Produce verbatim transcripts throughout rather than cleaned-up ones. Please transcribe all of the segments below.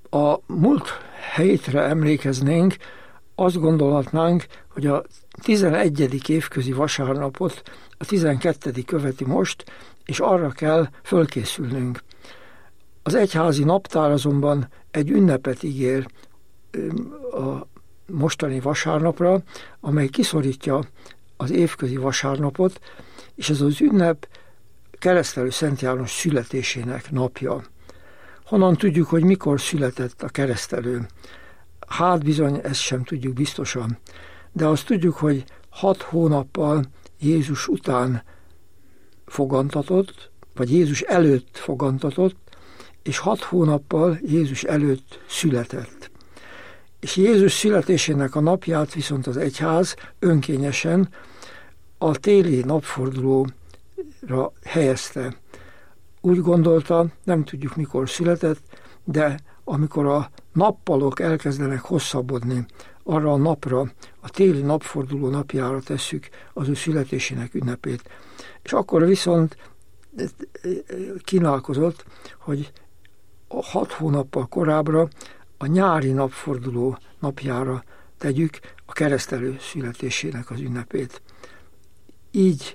a múlt hétre emlékeznénk, azt gondolhatnánk, hogy a tizenegyedik évközi vasárnapot a tizenkettedik követi most, és arra kell fölkészülnünk. Az egyházi naptár azonban egy ünnepet ígér a mostani vasárnapra, amely kiszorítja az évközi vasárnapot, és ez az ünnep Keresztelő Szent János születésének napja. Honnan tudjuk, hogy mikor született a keresztelő? Hát bizony, ezt sem tudjuk biztosan. De azt tudjuk, hogy hat hónappal Jézus után fogantatott, vagy Jézus előtt fogantatott, és hat hónappal Jézus előtt született. És Jézus születésének a napját viszont az egyház önkényesen a téli napfordulóra helyezte. Úgy gondolta, nem tudjuk mikor született, de amikor a nappalok elkezdenek hosszabbodni, arra a napra, a téli napforduló napjára tesszük az ő születésének ünnepét. És akkor viszont kínálkozott, hogy a hat hónappal korábbra a nyári napforduló napjára tegyük a keresztelő születésének az ünnepét. Így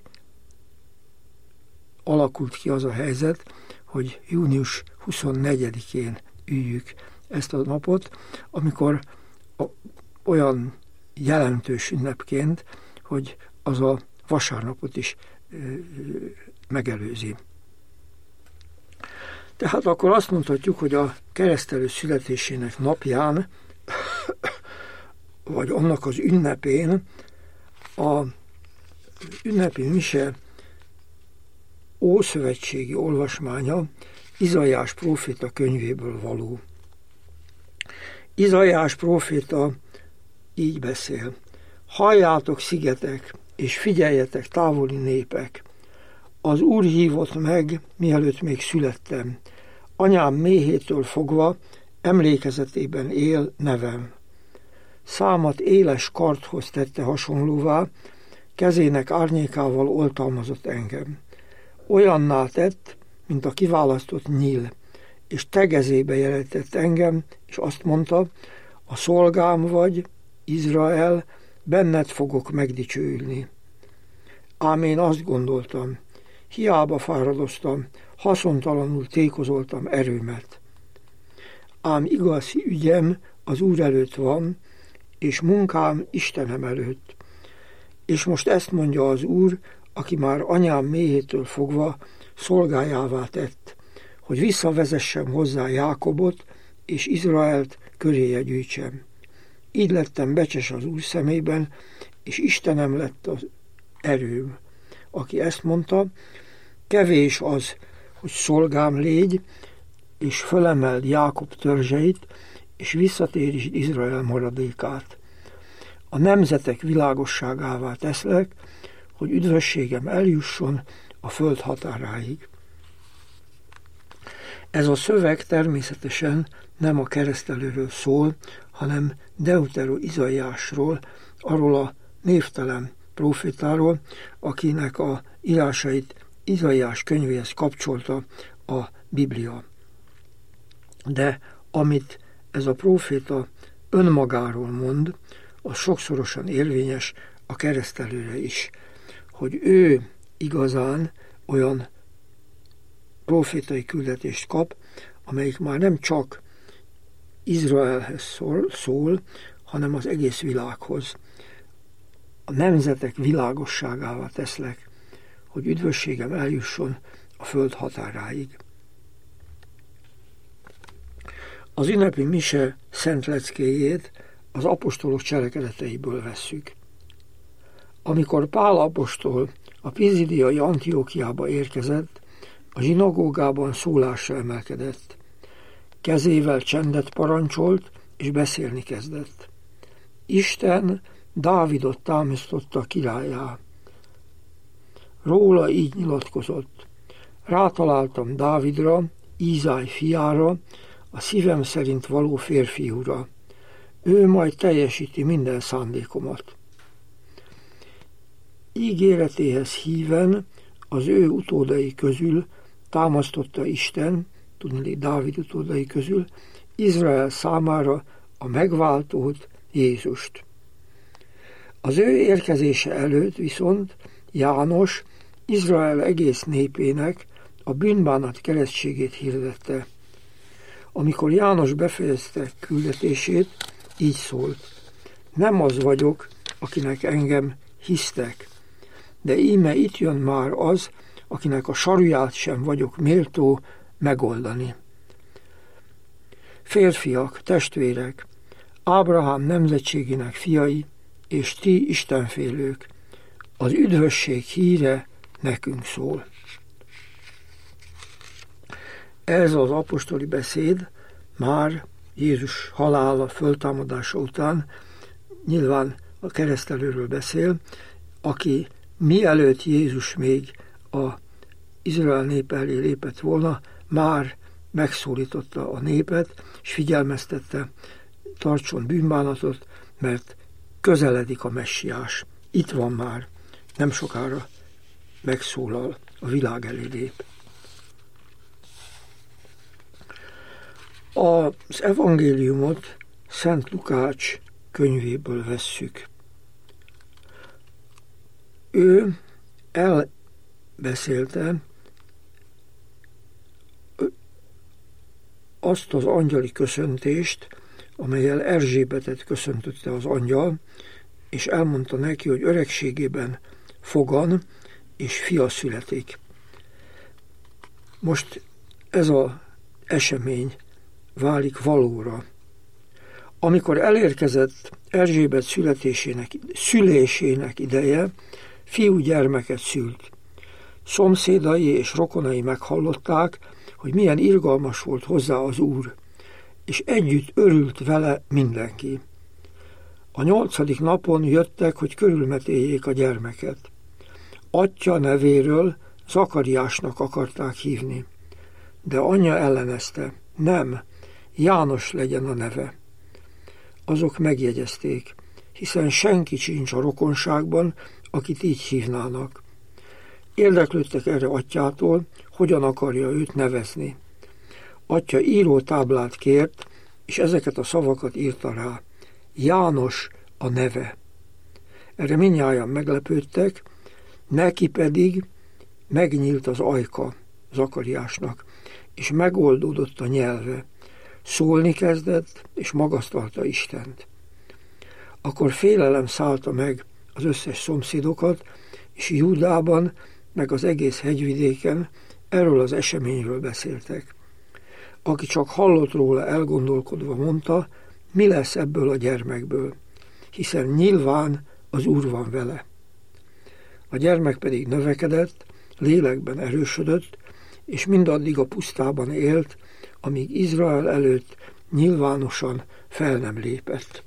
alakult ki az a helyzet, hogy június huszonnegyedikén üljük ezt a napot, amikor a, olyan jelentős ünnepként, hogy az a vasárnapot is ö, ö, megelőzi. Tehát akkor azt mondhatjuk, hogy a keresztelő születésének napján, vagy annak az ünnepén a ünnepi mise ószövetségi olvasmánya Izaiás próféta könyvéből való. Izaiás próféta így beszél: halljátok, szigetek, és figyeljetek, távoli népek! Az Úr hívott meg, mielőtt még születtem. Anyám méhétől fogva emlékezetében él nevem. Számat éles kardhoz tette hasonlóvá, kezének árnyékával oltalmazott engem. Olyanná tett, mint a kiválasztott nyíl, és tegezébe jelentett engem, és azt mondta: a szolgám vagy, Izrael, benned fogok megdicsőülni. Ám én azt gondoltam, hiába fáradoztam, haszontalanul tékozoltam erőmet. Ám igazi ügyem az Úr előtt van, és munkám Istenem előtt. És most ezt mondja az Úr, aki már anyám méhétől fogva szolgájává tett, hogy visszavezessem hozzá Jákobot, és Izraelt köréje gyűjtsem. Így lettem becses az Úr szemében, és Istenem lett az erőm, aki ezt mondta: kevés az, hogy szolgám légy, és fölemeld Jákob törzseit, és visszatérítsd Izrael maradékát. A nemzetek világosságává teszlek, hogy üdvösségem eljusson a föld határáig. Ez a szöveg természetesen nem a keresztelőről szól, hanem Deutero Izaiásról, arról a névtelen prófétáról, akinek a írásait Izaiás könyvéhez kapcsolta a Biblia. De amit ez a próféta önmagáról mond, az sokszorosan érvényes a keresztelőre is, hogy ő igazán olyan prófétai küldetést kap, amelyik már nem csak Izraelhez szól, szól, hanem az egész világhoz. A nemzetek világosságává teszlek, hogy üdvösségem eljusson a föld határáig. Az ünnepi mise szent leckéjét az apostolok cselekedeteiből vesszük. Amikor Pál apostol a pizidiai Antiókiába érkezett, a zsinagógában szólásra emelkedett. Kezével csendet parancsolt, és beszélni kezdett. Isten Dávidot támasztotta királyá. Róla így nyilatkozott: rátaláltam Dávidra, Ízáj fiára, a szívem szerint való férfiúra. Ő majd teljesíti minden szándékomat. Ígéretéhez híven az ő utódai közül támasztotta Isten, tudni Dávid utódai közül, Izrael számára a megváltót, Jézust. Az ő érkezése előtt viszont János Izrael egész népének a bűnbánat keresztségét hirdette. Amikor János befejezte küldetését, így szólt: nem az vagyok, akinek engem hisztek, de íme itt jön már az, akinek a saruját sem vagyok méltó megoldani. Férfiak, testvérek, Ábrahám nemzetségének fiai, és ti istenfélők, az üdvösség híre nekünk szól. Ez az apostoli beszéd már Jézus halála, föltámadása után nyilván a keresztelőről beszél, aki mielőtt Jézus még a Izrael nép elé lépett volna, már megszólította a népet, és figyelmeztette, tartson bűnbánatot, mert közeledik a messiás. Itt van már, nem sokára megszólal, a világ elé lép. Az evangéliumot Szent Lukács könyvéből vesszük. Ő elbeszélte azt az angyali köszöntést, amellyel Erzsébetet köszöntötte az angyal, és elmondta neki, hogy öregségében fogan, és fia születik. Most ez az esemény válik valóra. Amikor elérkezett Erzsébet születésének, szülésének ideje, fiúgyermeket szült. Szomszédai és rokonai meghallották, hogy milyen irgalmas volt hozzá az Úr, és együtt örült vele mindenki. A nyolcadik napon jöttek, hogy körülmetéljék a gyermeket. Atyja nevéről Zakariásnak akarták hívni, de anyja ellenezte: nem, János legyen a neve. Azok megjegyezték, hiszen senki sincs a rokonságban, akit így hívnának. Érdeklődtek erre atyától, hogyan akarja őt nevezni. Atya írótáblát kért, és ezeket a szavakat írta rá: János a neve. Erre mindnyájan meglepődtek, neki pedig megnyílt az ajka, Zakariásnak, és megoldódott a nyelve. Szólni kezdett, és magasztalta Istent. Akkor félelem szállta meg az összes szomszédokat, és Júdában, meg az egész hegyvidéken erről az eseményről beszéltek. Aki csak hallott róla, elgondolkodva mondta, mi lesz ebből a gyermekből, hiszen nyilván az Úr van vele. A gyermek pedig növekedett, lélekben erősödött, és mindaddig a pusztában élt, amíg Izrael előtt nyilvánosan fel nem lépett.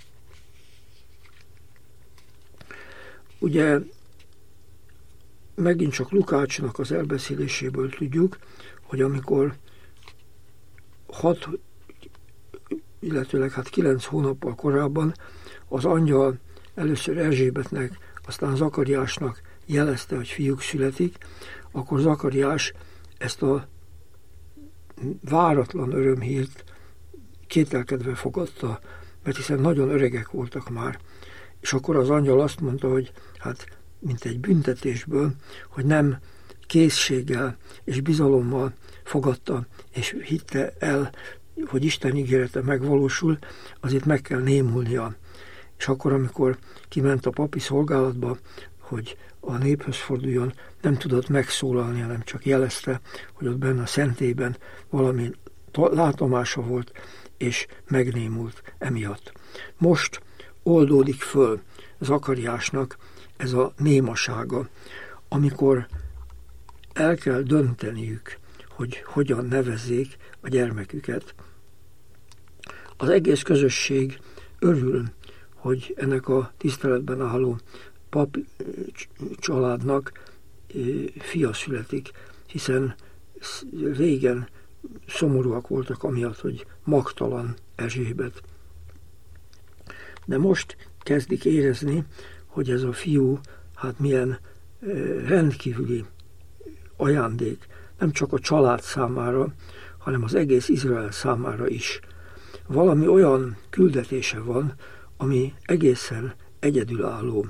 Ugye megint csak Lukácsnak az elbeszéléséből tudjuk, hogy amikor hat, illetőleg hát kilenc hónappal korábban az angyal először Erzsébetnek, aztán Zakariásnak jelezte, hogy fiúk születik, akkor Zakariás ezt a váratlan örömhírt kételkedve fogadta, mert hiszen nagyon öregek voltak már. És akkor az angyal azt mondta, hogy hát mint egy büntetésből, hogy nem készséggel és bizalommal fogadta, és hitte el, hogy Isten ígérete megvalósul, azért meg kell némulnia. És akkor, amikor kiment a papi szolgálatba, hogy a néphöz forduljon, nem tudott megszólalni, hanem csak jelezte, hogy ott benne a szentélyben valami látomása volt, és megnémult emiatt. Most oldódik föl Zakariásnak ez a némasága, amikor el kell dönteniük, hogy hogyan nevezzék a gyermeküket. Az egész közösség örül, hogy ennek a tiszteletben álló pap családnak fia születik, hiszen régen szomorúak voltak amiatt, hogy magtalan Erzsébet. De most kezdik érezni, hogy ez a fiú hát milyen rendkívüli ajándék, nem csak a család számára, hanem az egész Izrael számára is. valami olyan küldetése van, ami egészen egyedülálló.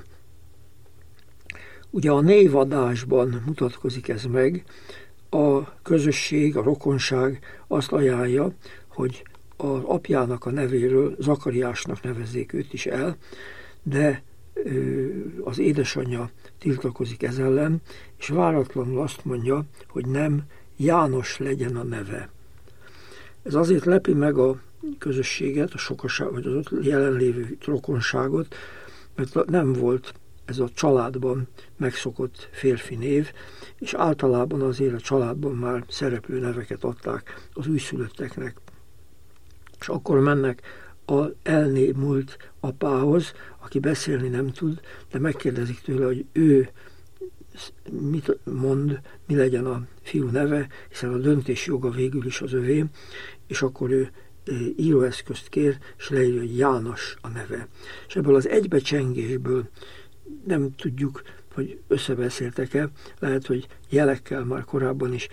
Ugye a névadásban mutatkozik ez meg, a közösség, a rokonság azt ajánlja, hogy az apjának a nevéről Zakariásnak nevezzék őt is el, de az édesanyja tiltakozik ez ellen, és váratlanul azt mondja, hogy nem, János legyen a neve. Ez azért lepi meg a közösséget, a sokaság, vagy az ott jelenlévő rokonságot, mert nem volt ez a családban megszokott férfi név, és általában azért a családban már szereplő neveket adták az újszülötteknek. És akkor mennek az elnémult apához, aki beszélni nem tud, de megkérdezik tőle, hogy ő mit mond, mi legyen a fiú neve, hiszen a döntés joga végül is az övé, és akkor ő íróeszközt kér, és leírja, hogy János a neve. És ebből az egybecsengésből nem tudjuk, hogy összebeszéltek-e, lehet, hogy jelekkel már korábban is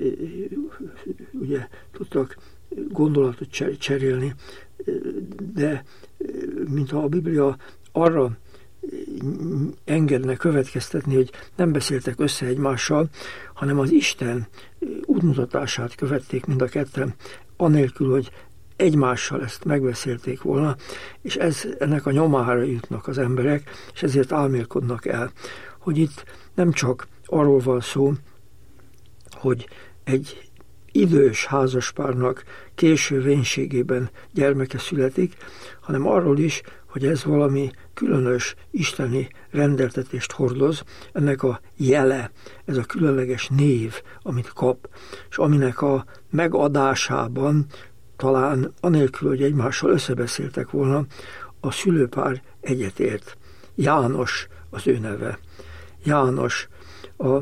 ugye tudtak gondolatot cserélni, de mintha a Biblia arra engedne következtetni, hogy nem beszéltek össze egymással, hanem az Isten útmutatását követték mind a ketten, anélkül, hogy egymással ezt megbeszélték volna, és ez, ennek a nyomára jutnak az emberek, és ezért álmélkodnak el, hogy itt nem csak arról van szó, hogy egy idős házaspárnak késő vénségében gyermeke születik, hanem arról is, hogy ez valami különös isteni rendeltetést hordoz, ennek a jele, ez a különleges név, amit kap, és aminek a megadásában talán anélkül, hogy egymással összebeszéltek volna, a szülőpár egyetért. János az ő neve. János a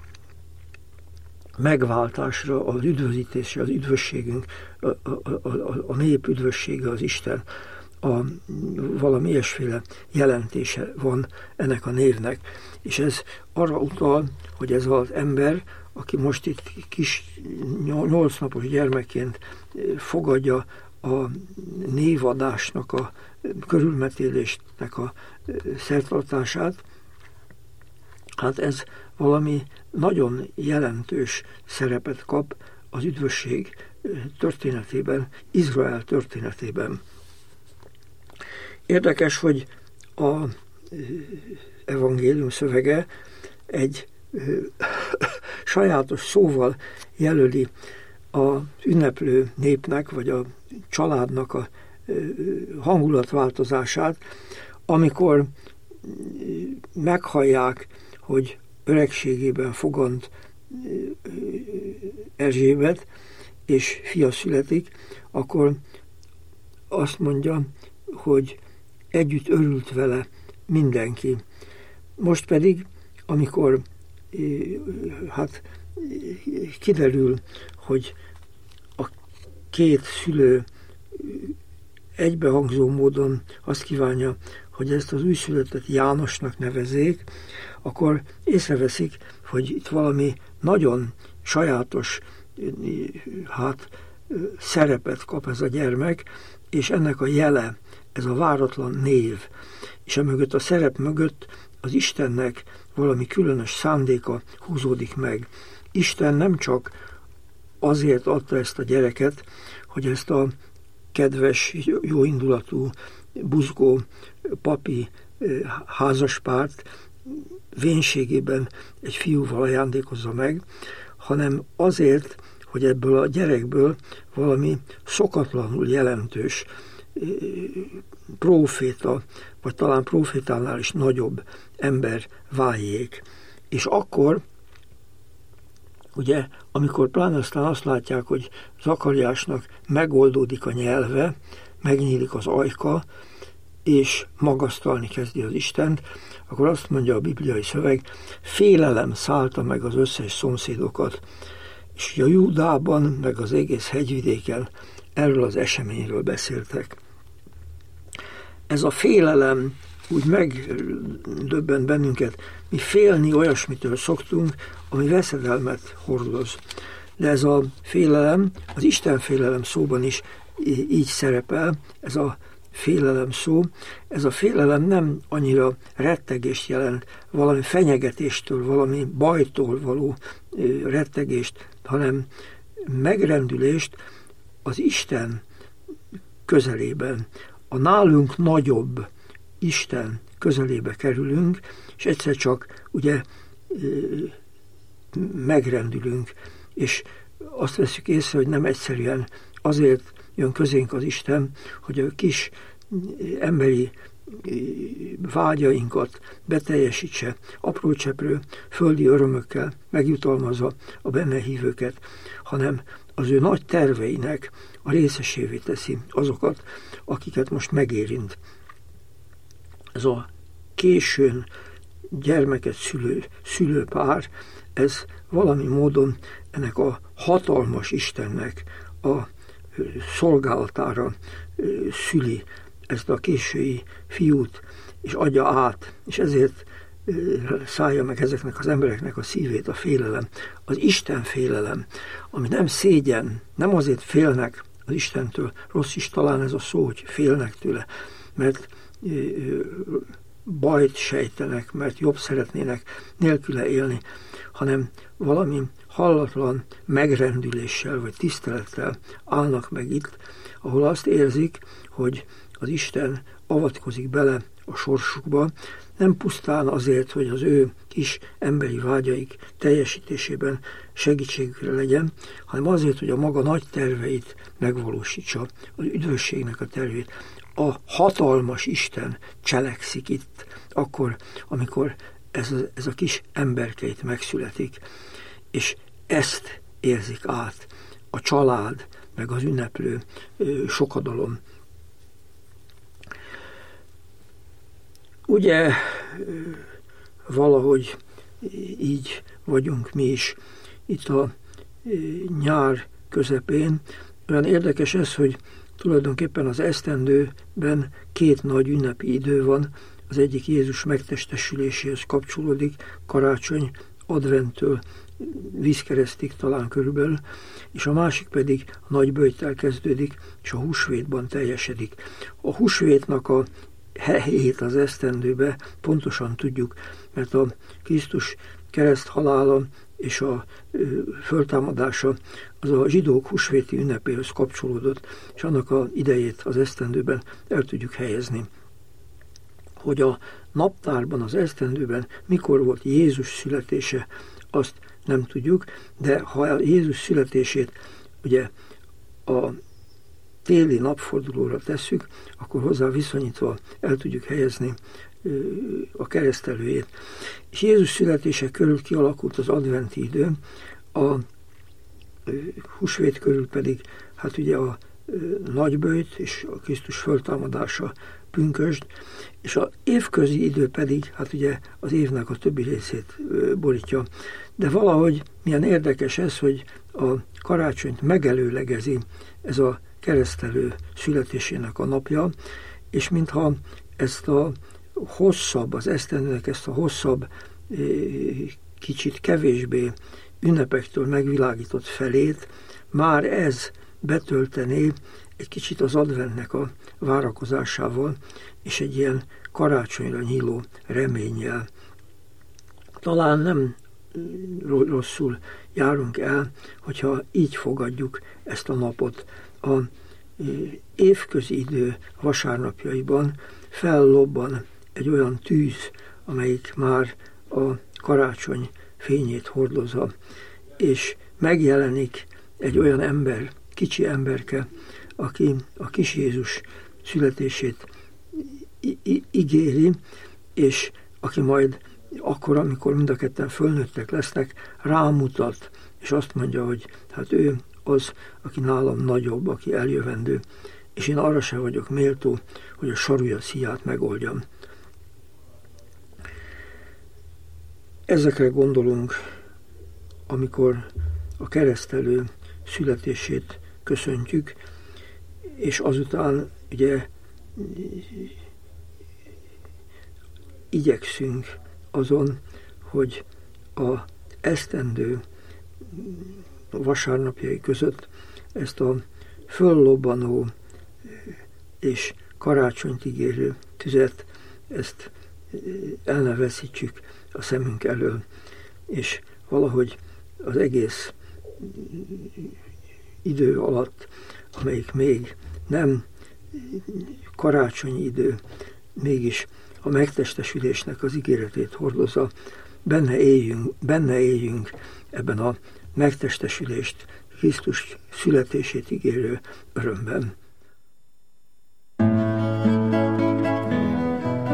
megváltásra, az üdvözítésre, az üdvösségünk, a, a, a, a nép üdvössége, az Isten, a, valami ilyesféle jelentése van ennek a névnek. És ez arra utal, hogy ez az ember, aki most itt kis nyolc napos gyermekként fogadja a névadásnak, a körülmetélésnek a szertartását, hát ez valami nagyon jelentős szerepet kap az üdvösség történetében, Izrael történetében. Érdekes, hogy a evangélium szövege egy sajátos szóval jelöli az ünneplő népnek, vagy a családnak a hangulatváltozását, amikor meghallják, hogy öregségében fogant Erzsébet, és fia születik, akkor azt mondja, hogy együtt örült vele mindenki. Most pedig, amikor hát kiderül, hogy a két szülő egybehangzó módon azt kívánja, hogy ezt az újszülöttet Jánosnak nevezzék, akkor észreveszik, hogy itt valami nagyon sajátos hát, szerepet kap ez a gyermek, és ennek a jele, ez a váratlan név, és emögött a szerep mögött az Istennek valami különös szándéka húzódik meg. Isten nem csak azért adta ezt a gyereket, hogy ezt a kedves, jóindulatú, buzgó papi házaspárt vénségében egy fiúval ajándékozza meg, hanem azért, hogy ebből a gyerekből valami szokatlanul jelentős próféta, vagy talán prófétánál is nagyobb ember váljék. És akkor, ugye, amikor pláne aztán azt látják, hogy Zakariásnak megoldódik a nyelve, megnyílik az ajka, és magasztalni kezdi az Istent, akkor azt mondja a bibliai szöveg, félelem szállta meg az összes szomszédokat, és a Júdában, meg az egész hegyvidéken erről az eseményről beszéltek. Ez a félelem úgy megdöbbent bennünket, mi félni olyasmitől szoktunk, ami veszedelmet hordoz. De ez a félelem, az Isten félelem szóban is így szerepel ez a félelem szó. Ez a félelem nem annyira rettegést jelent, valami fenyegetéstől, valami bajtól való rettegést, hanem megrendülést az Isten közelében. A nálunk nagyobb Isten közelébe kerülünk, és egyszer csak ugye megrendülünk, és azt veszük észre, hogy nem egyszerűen azért jön közénk az Isten, hogy a kis emberi vágyainkat beteljesítse, apró cseprő földi örömökkel megjutalmazza a benne hívőket, hanem az ő nagy terveinek a részesévé teszi azokat, akiket most megérint. Ez a későn gyermeket szülő, szülőpár, ez valami módon ennek a hatalmas Istennek a szolgálatára szüli ezt a késői fiút, és adja át, és ezért szállja meg ezeknek az embereknek a szívét a félelem, az Isten félelem, ami nem szégyen, nem azért félnek az Istentől, rossz is talán ez a szó, hogy félnek tőle, mert bajt sejtenek, mert jobb szeretnének nélküle élni, hanem valami hallatlan megrendüléssel vagy tisztelettel állnak meg itt, ahol azt érzik, hogy az Isten avatkozik bele a sorsukba, nem pusztán azért, hogy az ő kis emberi vágyaik teljesítésében segítségükre legyen, hanem azért, hogy a maga nagy terveit megvalósítsa, az üdvösségnek a tervét. A hatalmas Isten cselekszik itt, akkor, amikor ez a, ez a kis emberke itt megszületik, és ezt érzik át a család, meg az ünneplő sokadalom. Ugye valahogy így vagyunk mi is itt a nyár közepén. Olyan érdekes ez, hogy tulajdonképpen az esztendőben két nagy ünnepi idő van. Az egyik Jézus megtestesüléséhez kapcsolódik, karácsony, adventtől vízkeresztig talán körülbelül, és a másik pedig a nagyböjttel kezdődik, és a húsvétban teljesedik. A húsvétnak a helyét az esztendőbe pontosan tudjuk, mert a Krisztus kereszthalála és a föltámadása az a zsidók húsvéti ünnepéhez kapcsolódott, és annak az idejét az esztendőben el tudjuk helyezni. Hogy a naptárban, az esztendőben mikor volt Jézus születése, azt nem tudjuk, de ha Jézus születését ugye a téli napfordulóra tesszük, akkor hozzá viszonyítva el tudjuk helyezni a keresztelőjét. És Jézus születése körül kialakult az adventi idő, a húsvét körül pedig hát ugye a nagyböjt és a Krisztus föltámadása, pünkösd, és az évközi idő pedig, hát ugye az évnek a többi részét borítja. De valahogy milyen érdekes ez, hogy a karácsonyt megelőlegezi ez a keresztelő születésének a napja, és mintha ezt a hosszabb, az esztendőnek ezt a hosszabb, kicsit kevésbé ünnepektől megvilágított felét, már ez betöltené egy kicsit az adventnek a várakozásával, és egy ilyen karácsonyra nyíló reménnyel. Talán nem rosszul járunk el, hogyha így fogadjuk ezt a napot. A évközi idő vasárnapjaiban fellobban egy olyan tűz, amelyik már a karácsony fényét hordozza, és megjelenik egy olyan ember, kicsi emberke, aki a kis Jézus születését ígéri, és aki majd akkor, amikor mind a ketten fölnőttek lesznek, rámutat, és azt mondja, hogy hát ő az, aki nálam nagyobb, aki eljövendő, és én arra sem vagyok méltó, hogy a sarúja szíját megoldjam. Ezekre gondolunk, amikor a keresztelő születését köszöntjük, és azután ugye igyekszünk azon, hogy a esztendő vasárnapjai között ezt a föllobbanó és karácsonyt ígérő tüzet, ezt el ne veszítsük a szemünk elől, és valahogy az egész idő alatt, amelyik még nem karácsonyi idő, mégis a megtestesülésnek az ígéretét hordozza, benne éljünk, benne éljünk ebben a megtestesülést, Krisztus születését ígérő örömben.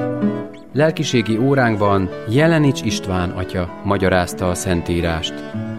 Lelkiségi óránkban Jelenics István atya magyarázta a Szentírást.